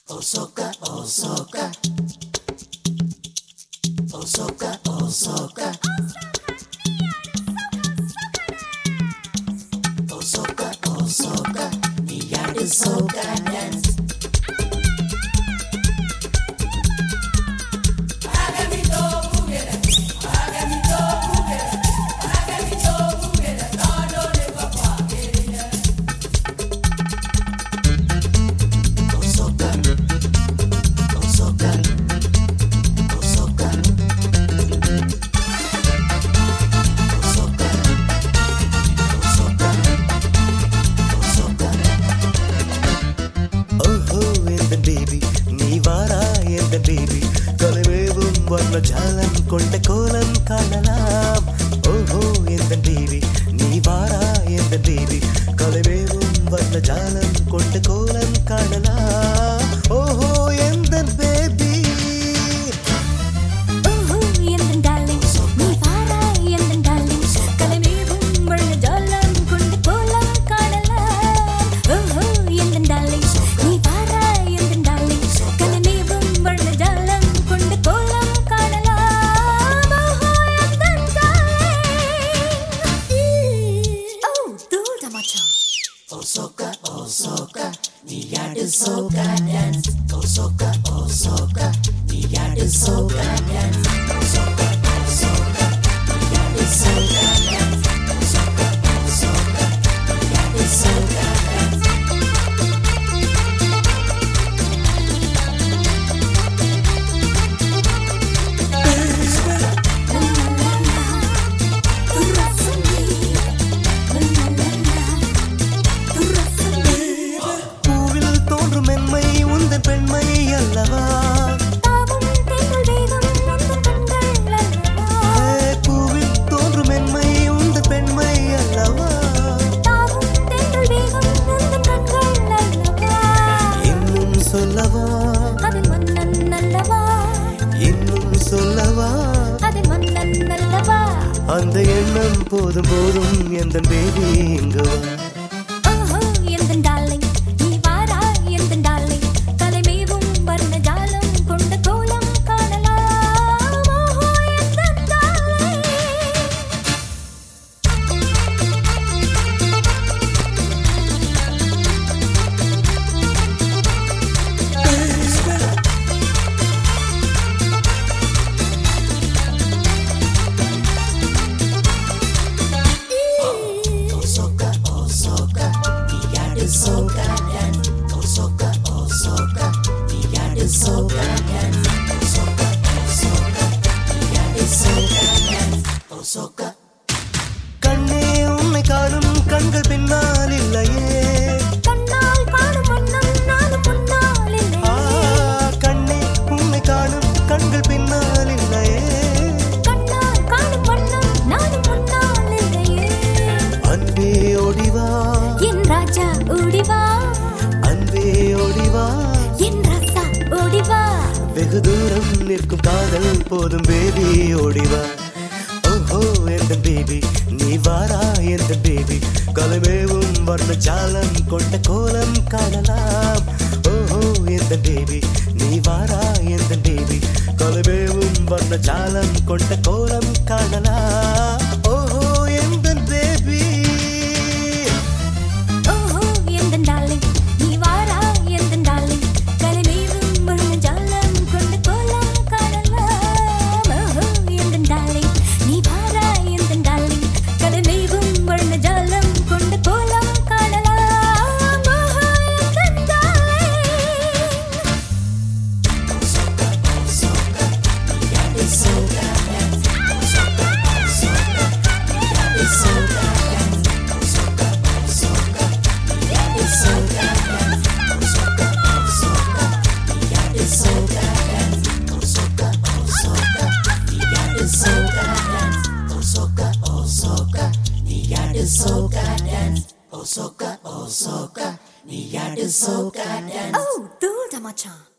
Osoka, Osoka, Osoka, Osoka, Osoka, Osoka, Miyadu Soka dance. ஜாலம் கொண்ட கோலம் காணலாம். ஓஹோ எந்த தேவி நீ வாரா எந்த தேவி கலைமேவும் வந்த ஜாலம் கொண்ட கோலம் காணலாம். ஓஹோ எந்த பேபி ஓஹோ எந்த டார்லிங் நீ வாரா எந்த டார்லிங் கலைமேவும் வந்த ஜாலம் கொண்ட கோலம் காணலாம். ஓஹோ எந்த டார்லிங் நீ வாரா எந்த டார்லிங் கலைமேவும் வந்த ஜாலம் கொண்ட கோலம் Osoka, Osoka, Miyadu Soka dance. Osoka, Osoka, Miyadu Soka dance. Osoka, Osoka, Miyadu Soka dance. Osoka, Osoka, Miyadu Soka dance. பெண்மை அல்லவா தாவும் தேங்கள் வேகம் உந்தன் கண்கள் அல்லவா பூவில் தோன்றும் மென்மை உந்த பெண்மை அல்லவா தாவும் தேங்கள் வேகம் உந்தன் கண்கள் அல்லவா இன்னும் சொல்லவா அதில் மன்னன் அல்லவா இன்னும் சொல்லவா அதில் மன்னன் அல்லவா அந்த எண்ணம் போதும் போதும் எந்த பேபி இங்கு வா. ஓஹோ எந்த டார்லிங் நீ வாரா எந்த டார்லிங் கலைமேவும் வர்ண ஜாலம் கொண்ட கோலம் காணலாம். ஓஹோ எந்த darling Osoka, Osoka, Miyadu Soka dance. Osoka, Osoka, Miyadu Soka dance. Osoka, Osoka, Miyadu Soka dance. Osoka. கண்ணே உன்னை காணும் கண்கள் பின்னால் இல்லையே கண்ணால் காணும் வண்ணம் நானும் முன்னால் இல்லையே கண்ணே உன்னை காணும் கண்கள் பின்னால் இல்லையே கண்ணால் காணும் வண்ணம் நானும் முன்னால் இல்லையே அன்பே ஓடிவா என் ராஜா ஓடிவா அன்பே ஓடிவா என் ராசா ஓடிவா வெகு தூரம் நிற்கும் காதல் போதும் பேபி ஓடிவா. ஓஹோ எந்த பேபி நீ வாரா எந்த பேபி கலைமேவும் வர்ண ஜாலம் கொண்ட கோலம் காணலாம். ஓஹோ எந்த பேபி நீ வாரா எந்த பேபி கலைமேவும் வர்ண ஜாலம் கொண்ட கோலம் காணலாம். ஓஹோ எந்த பேபி ஓஹோ எந்த டார்லிங் நீ வாரா எந்த டார்லிங் கலைமேவும் வர்ண ஜாலம் கொண்ட கோலம் காணலாம். ஓஹோ எந்த டார்லிங் நீ வாரா எந்த டார்லிங் கலைமேவும் வர்ண ஜாலம் கொண்ட கோலம் காணலாம். ஓஹோ எந்த darling Osoka, Osoka, Miyadu Soka dance. Osoka, Osoka, Miyadu Soka dance. Osoka, Osoka, Miyadu Soka dance. Osoka, Osoka, Miyadu Soka dance. Osoka, Osoka, Miyadu Soka dance. Osoka, Osoka, Miyadu Soka dance. Osoka, Osoka, Miyadu Soka dance. ஓ தூள் மச்சான்